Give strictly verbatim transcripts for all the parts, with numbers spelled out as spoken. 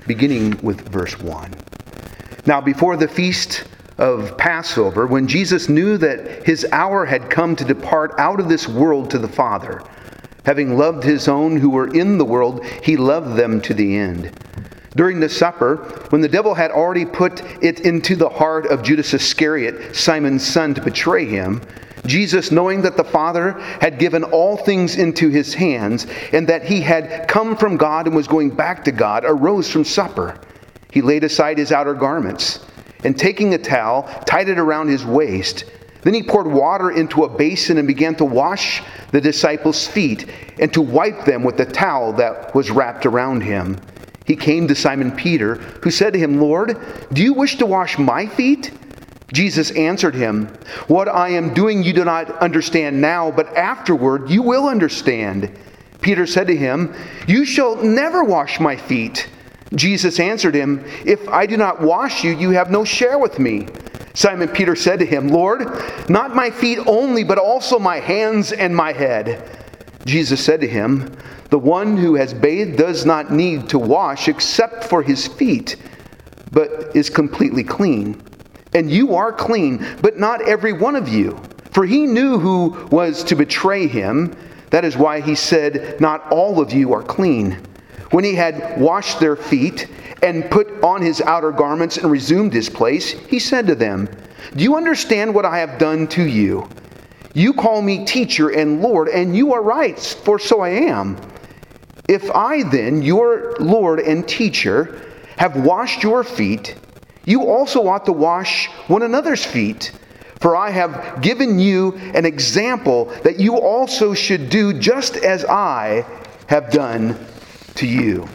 beginning with verse one. Now, before the feast of Passover, when Jesus knew that his hour had come to depart out of this world to the Father, having loved his own who were in the world, he loved them to the end. During the supper, when the devil had already put it into the heart of Judas Iscariot, Simon's son, to betray him, Jesus, knowing that the Father had given all things into his hands, and that he had come from God and was going back to God, arose from supper. He laid aside his outer garments, and taking a towel, tied it around his waist. Then he poured water into a basin and began to wash the disciples' feet, and to wipe them with the towel that was wrapped around him. He came to Simon Peter, who said to him, "Lord, do you wish to wash my feet?" Jesus answered him, "What I am doing you do not understand now, but afterward you will understand." Peter said to him, "You shall never wash my feet." Jesus answered him, "If I do not wash you, you have no share with me." Simon Peter said to him, "Lord, not my feet only, but also my hands and my head." Jesus said to him, "The one who has bathed does not need to wash except for his feet, but is completely clean. And you are clean, but not every one of you." For he knew who was to betray him. That is why he said, "Not all of you are clean." When he had washed their feet and put on his outer garments and resumed his place, he said to them, "Do you understand what I have done to you? You call me teacher and Lord, and you are right, for so I am. If I then, your Lord and teacher, have washed your feet, you also ought to wash one another's feet. For I have given you an example that you also should do just as I have done to you."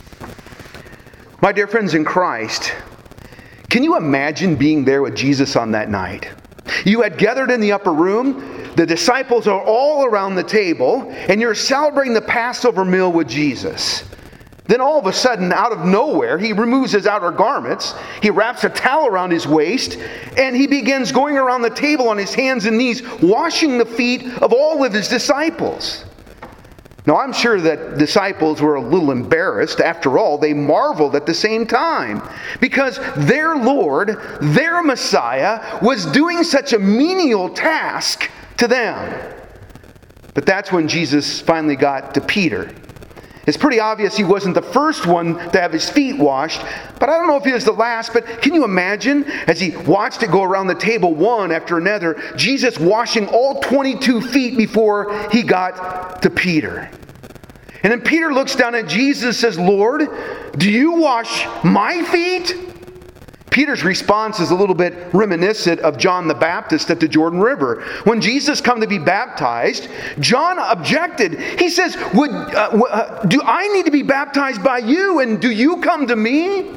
My dear friends in Christ, can you imagine being there with Jesus on that night? You had gathered in the upper room, the disciples are all around the table, and you're celebrating the Passover meal with Jesus. Then all of a sudden, out of nowhere, he removes his outer garments, he wraps a towel around his waist, and he begins going around the table on his hands and knees, washing the feet of all of his disciples. Now, I'm sure that disciples were a little embarrassed. After all, they marveled at the same time, because their Lord, their Messiah, was doing such a menial task to them. But that's when Jesus finally got to Peter. It's pretty obvious he wasn't the first one to have his feet washed, but I don't know if he was the last. But can you imagine, as he watched it go around the table one after another, Jesus washing all twenty-two feet before he got to Peter? And then Peter looks down at Jesus and says, "Lord, do you wash my feet?" Peter's response is a little bit reminiscent of John the Baptist at the Jordan River. When Jesus came to be baptized, John objected. He says, Would, uh, uh, do I need to be baptized by you, and do you come to me?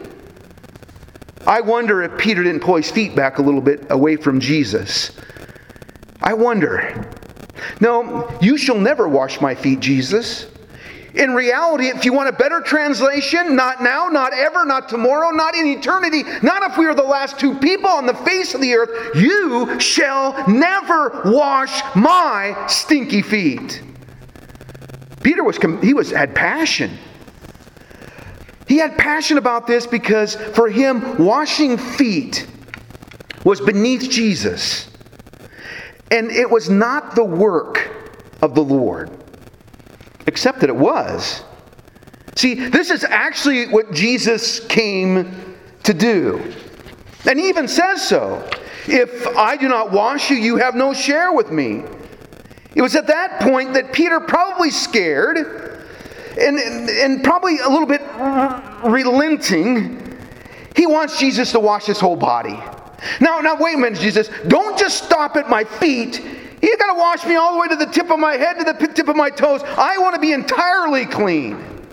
I wonder if Peter didn't pull his feet back a little bit away from Jesus. I wonder. No, you shall never wash my feet, Jesus. In reality, if you want a better translation, not now, not ever, not tomorrow, not in eternity, not if we are the last two people on the face of the earth, you shall never wash my stinky feet. Peter was he was had passion. He had passion about this because for him, washing feet was beneath Jesus. And it was not the work of the Lord. Except that it was. See, this is actually what Jesus came to do. And he even says so. "If I do not wash you, you have no share with me." It was at that point that Peter, probably scared and, and probably a little bit relenting, he wants Jesus to wash his whole body. Now, now wait a minute, Jesus. Don't just stop at my feet. You got to wash me all the way to the tip of my head, to the tip of my toes. I want to be entirely clean.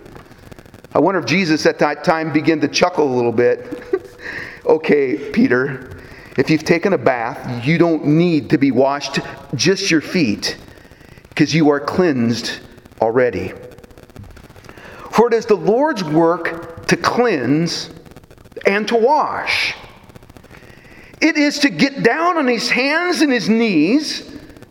I wonder if Jesus at that time began to chuckle a little bit. Okay, Peter, if you've taken a bath, you don't need to be washed, just your feet, because you are cleansed already. For it is the Lord's work to cleanse and to wash. It is to get down on his hands and his knees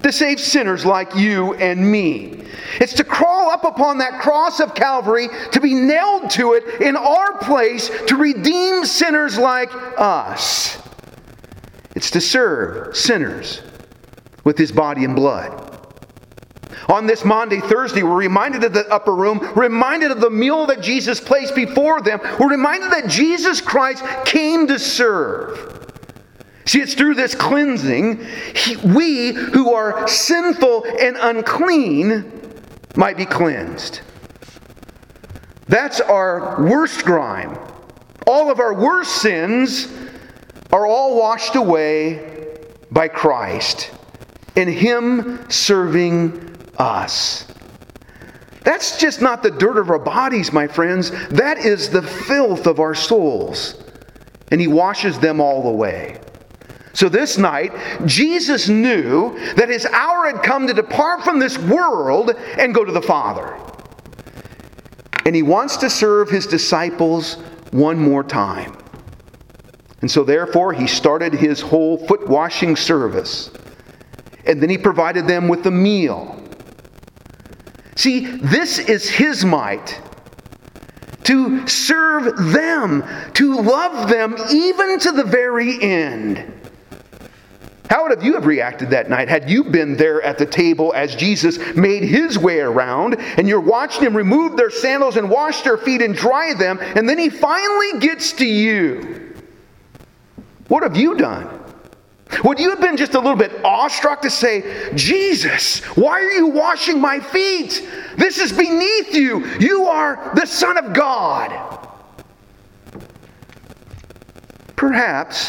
to save sinners like you and me. It's to crawl up upon that cross of Calvary, to be nailed to it in our place, to redeem sinners like us. It's to serve sinners with His body and blood. On this Maundy, Thursday, we're reminded of the upper room, reminded of the meal that Jesus placed before them. We're reminded that Jesus Christ came to serve. See, it's through this cleansing, he, we who are sinful and unclean might be cleansed. That's our worst crime. All of our worst sins are all washed away by Christ and Him serving us. That's just not the dirt of our bodies, my friends. That is the filth of our souls. And He washes them all away. So this night, Jesus knew that His hour had come to depart from this world and go to the Father. And He wants to serve His disciples one more time. And so therefore, He started His whole foot washing service. And then He provided them with a meal. See, this is His might to serve them, to love them even to the very end. How would have you have reacted that night had you been there at the table as Jesus made His way around and you're watching Him remove their sandals and wash their feet and dry them, and then He finally gets to you? What have you done? Would you have been just a little bit awestruck to say, Jesus, why are you washing my feet? This is beneath you. You are the Son of God. Perhaps.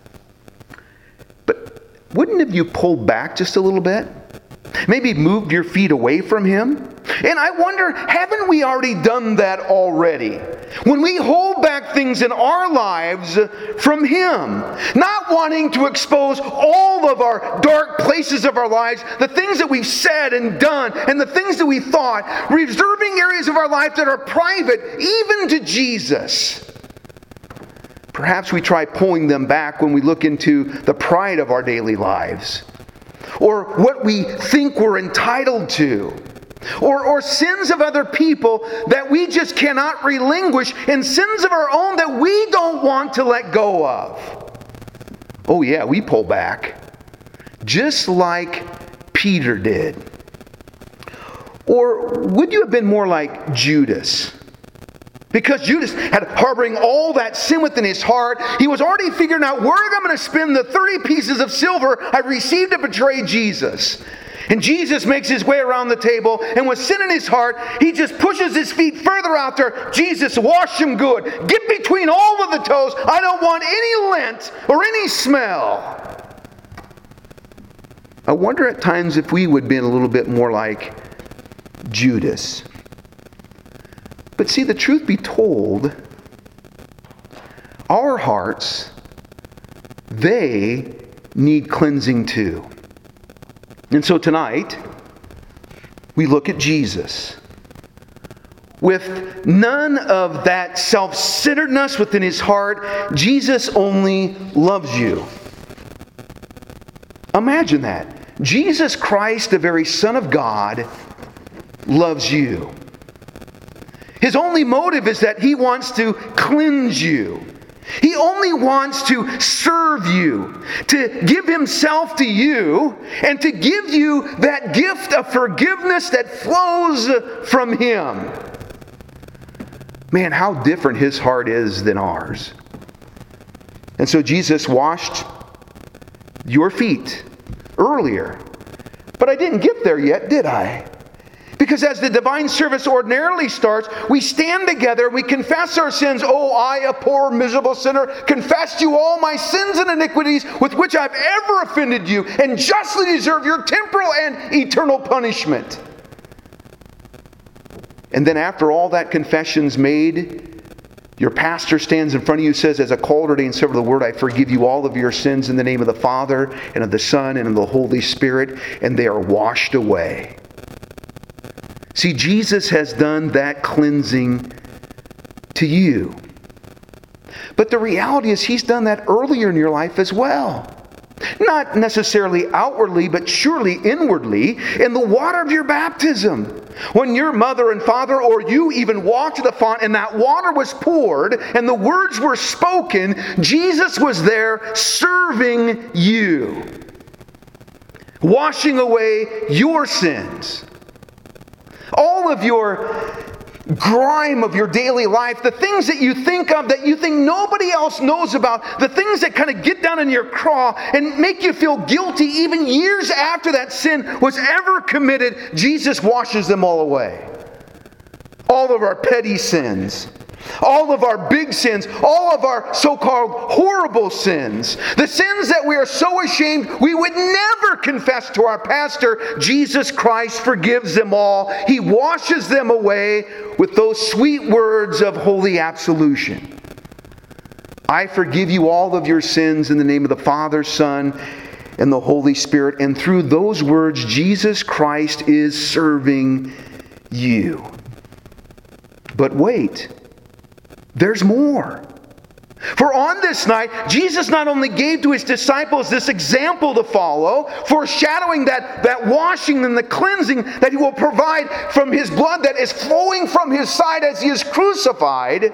But wouldn't have you pulled back just a little bit? Maybe moved your feet away from Him? And I wonder, haven't we already done that already? When we hold back things in our lives from Him, not wanting to expose all of our dark places of our lives, the things that we've said and done, and the things that we thought, reserving areas of our life that are private, even to Jesus. Perhaps we try pulling them back when we look into the pride of our daily lives, or what we think we're entitled to. Or, or sins of other people that we just cannot relinquish, and sins of our own that we don't want to let go of. Oh yeah, we pull back. Just like Peter did. Or would you have been more like Judas? Because Judas had harboring all that sin within his heart. He was already figuring out where I'm going to spend the thirty pieces of silver I received to betray Jesus. And Jesus makes His way around the table, and with sin in His heart, He just pushes His feet further out there. Jesus, wash them good. Get between all of the toes. I don't want any lint or any smell. I wonder at times if we would be a little bit more like Judas. But see, the truth be told, our hearts, they need cleansing too. And so tonight, we look at Jesus. With none of that self-centeredness within His heart, Jesus only loves you. Imagine that. Jesus Christ, the very Son of God, loves you. His only motive is that He wants to cleanse you. He only wants to serve you, to give Himself to you, and to give you that gift of forgiveness that flows from Him. Man, how different His heart is than ours. And so Jesus washed your feet earlier. But I didn't get there yet, did I? Because as the divine service ordinarily starts, we stand together, we confess our sins. Oh, I, a poor, miserable sinner, confess to you all my sins and iniquities with which I've ever offended you, and justly deserve your temporal and eternal punishment. And then after all that confession's made, your pastor stands in front of you and says, as a called ordained servant of the word, I forgive you all of your sins in the name of the Father, and of the Son, and of the Holy Spirit, and they are washed away. See, Jesus has done that cleansing to you. But the reality is He's done that earlier in your life as well. Not necessarily outwardly, but surely inwardly, in the water of your baptism. When your mother and father, or you even walked to the font and that water was poured and the words were spoken, Jesus was there serving you, washing away your sins. All of your grime of your daily life, the things that you think of that you think nobody else knows about, the things that kind of get down in your craw and make you feel guilty even years after that sin was ever committed, Jesus washes them all away. All of our petty sins, all of our big sins, all of our so-called horrible sins, the sins that we are so ashamed we would never confess to our pastor, Jesus Christ forgives them all. He washes them away with those sweet words of holy absolution. I forgive you all of your sins in the name of the Father, Son, and the Holy Spirit. And through those words, Jesus Christ is serving you. But wait. There's more. For on this night, Jesus not only gave to His disciples this example to follow, foreshadowing that, that washing and the cleansing that He will provide from His blood that is flowing from His side as He is crucified,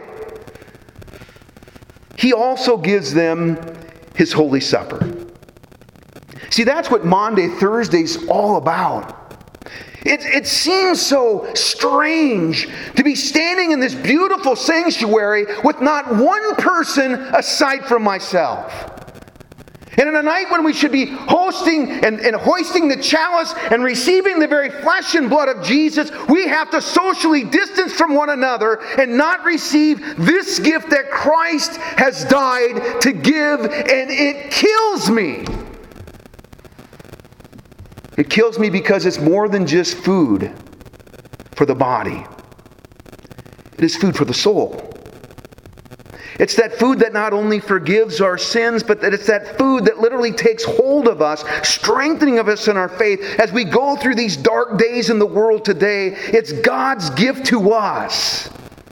He also gives them His Holy Supper. See, that's what Maundy Thursday's all about. It, it seems so strange to be standing in this beautiful sanctuary with not one person aside from myself. And in a night when we should be hosting and, and hoisting the chalice and receiving the very flesh and blood of Jesus, we have to socially distance from one another and not receive this gift that Christ has died to give, and it kills me. It kills me because it's more than just food for the body. It is food for the soul. It's that food that not only forgives our sins, but that it's that food that literally takes hold of us, strengthening of us in our faith as we go through these dark days in the world today. It's God's gift to us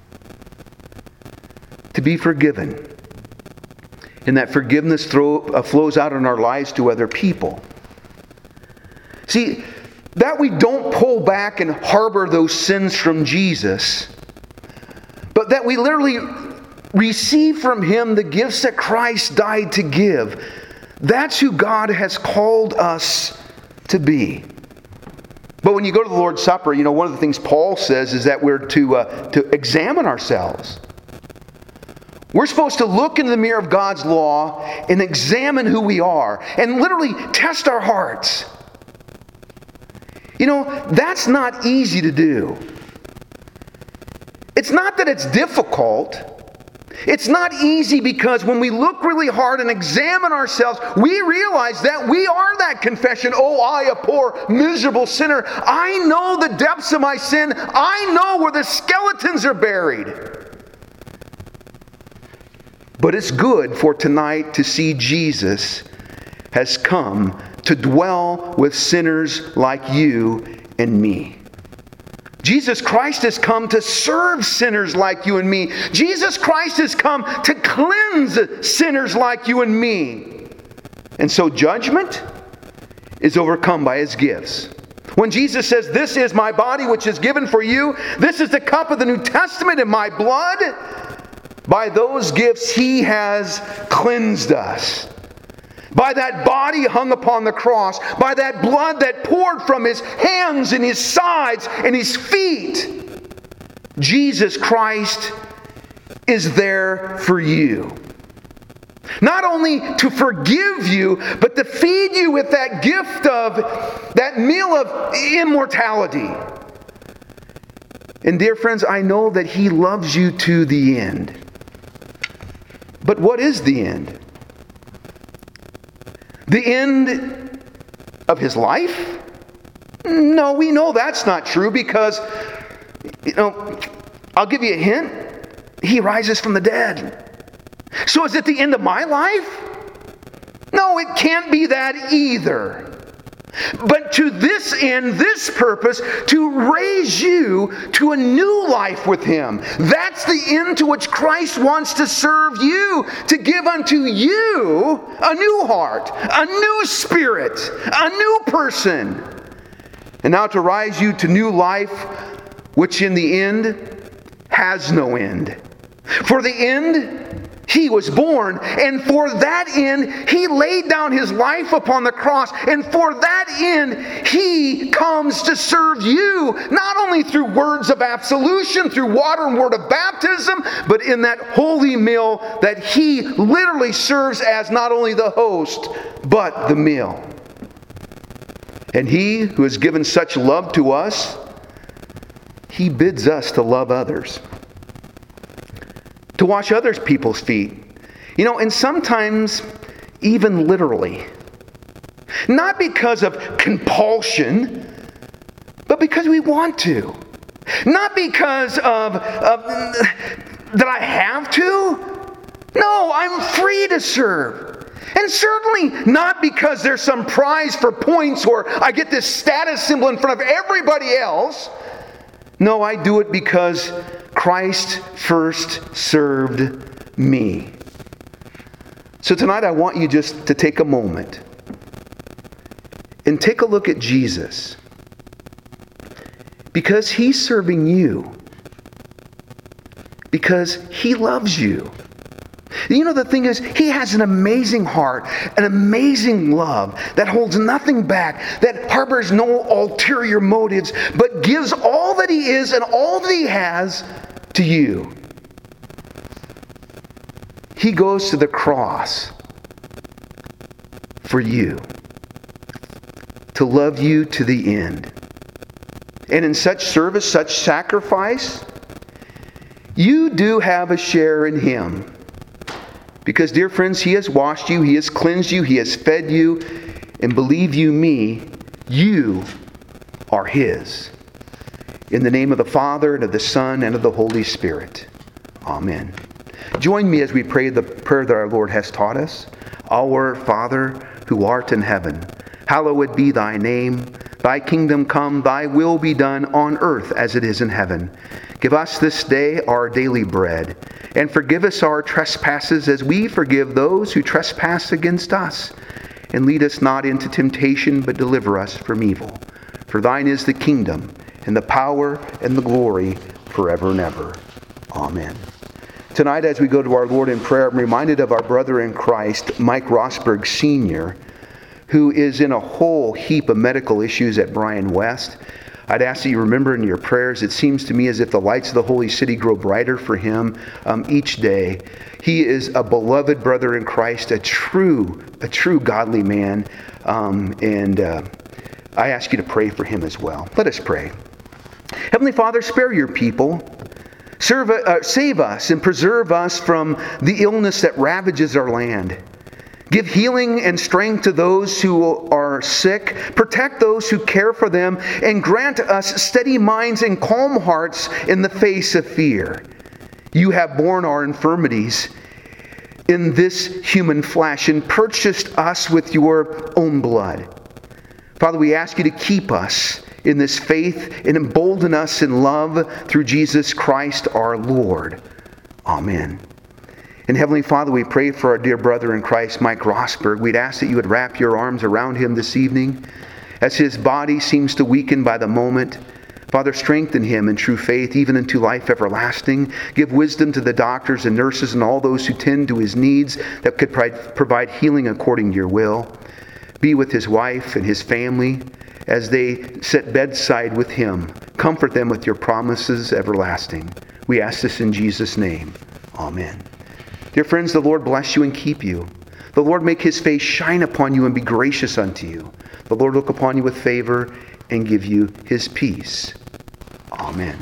to be forgiven. And that forgiveness throw, uh, flows out in our lives to other people. See, that we don't pull back and harbor those sins from Jesus, but that we literally receive from Him the gifts that Christ died to give. That's who God has called us to be. But when you go to the Lord's Supper, you know, one of the things Paul says is that we're to, uh, to examine ourselves. We're supposed to look into the mirror of God's law and examine who we are and literally test our hearts. You know, that's not easy to do. It's not that it's difficult. It's not easy because when we look really hard and examine ourselves, we realize that we are that confession. Oh, I, a poor, miserable sinner. I know the depths of my sin. I know where the skeletons are buried. But it's good for tonight to see Jesus has come to dwell with sinners like you and me. Jesus Christ has come to serve sinners like you and me. Jesus Christ has come to cleanse sinners like you and me. And so judgment is overcome by His gifts. When Jesus says, "This is my body which is given for you, this is the cup of the New Testament in my blood," by those gifts He has cleansed us. By that body hung upon the cross, by that blood that poured from His hands and His sides and His feet, Jesus Christ is there for you. Not only to forgive you, but to feed you with that gift of, that meal of immortality. And dear friends, I know that He loves you to the end. But what is the end? The end of His life? No, we know that's not true because, you know, I'll give you a hint. He rises from the dead. So is it the end of my life? No, it can't be that either. But to this end, this purpose, to raise you to a new life with Him. That's the end to which Christ wants to serve you, to give unto you a new heart, a new spirit, a new person. And now to rise you to new life, which in the end has no end. For the end, He was born, and for that end, He laid down His life upon the cross, and for that end, He comes to serve you, not only through words of absolution, through water and word of baptism, but in that holy meal that He literally serves as not only the host, but the meal. And He who has given such love to us, He bids us to love others, to wash other people's feet. You know, and sometimes even literally. Not because of compulsion, but because we want to. Not because of, of that I have to. No, I'm free to serve. And certainly not because there's some prize for points or I get this status symbol in front of everybody else. No, I do it because Christ first served me. So tonight I want you just to take a moment and take a look at Jesus. Because He's serving you. Because He loves you. You know, the thing is, He has an amazing heart, an amazing love that holds nothing back, that harbors no ulterior motives, but gives all that He is and all that He has to you. He goes to the cross for you, to love you to the end. And in such service, such sacrifice, you do have a share in Him. Because, dear friends, He has washed you, He has cleansed you, He has fed you, and believe you me, you are His. In the name of the Father, and of the Son, and of the Holy Spirit. Amen. Join me as we pray the prayer that our Lord has taught us. Our Father, who art in heaven, hallowed be Thy name. Thy kingdom come, Thy will be done on earth as it is in heaven. Give us this day our daily bread, and forgive us our trespasses as we forgive those who trespass against us. And lead us not into temptation, but deliver us from evil. For Thine is the kingdom, and the power, and the glory, forever and ever. Amen. Tonight, as we go to our Lord in prayer, I'm reminded of our brother in Christ, Mike Rosberg Senior, who is in a whole heap of medical issues at Bryan West. I'd ask that you remember in your prayers, it seems to me as if the lights of the Holy City grow brighter for him um, each day. He is a beloved brother in Christ, a true, a true godly man. Um, and uh, I ask you to pray for him as well. Let us pray. Heavenly Father, spare your people. Serve, uh, save us and preserve us from the illness that ravages our land. Give healing and strength to those who are sick. Protect those who care for them. And grant us steady minds and calm hearts in the face of fear. You have borne our infirmities in this human flesh and purchased us with your own blood. Father, we ask you to keep us in this faith and embolden us in love through Jesus Christ our Lord. Amen. And Heavenly Father, we pray for our dear brother in Christ, Mike Rosberg. We'd ask that you would wrap your arms around him this evening as his body seems to weaken by the moment. Father, strengthen him in true faith, even into life everlasting. Give wisdom to the doctors and nurses and all those who tend to his needs that could provide healing according to your will. Be with his wife and his family as they sit bedside with him. Comfort them with your promises everlasting. We ask this in Jesus' name. Amen. Dear friends, the Lord bless you and keep you. The Lord make his face shine upon you and be gracious unto you. The Lord look upon you with favor and give you his peace. Amen.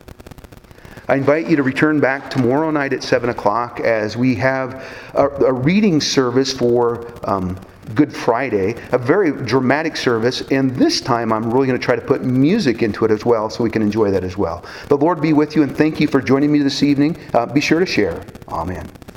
I invite you to return back tomorrow night at seven o'clock as we have a, a reading service for um, Good Friday, a very dramatic service, and this time I'm really going to try to put music into it as well so we can enjoy that as well. The Lord be with you, and thank you for joining me this evening. Uh, be sure to share. Amen.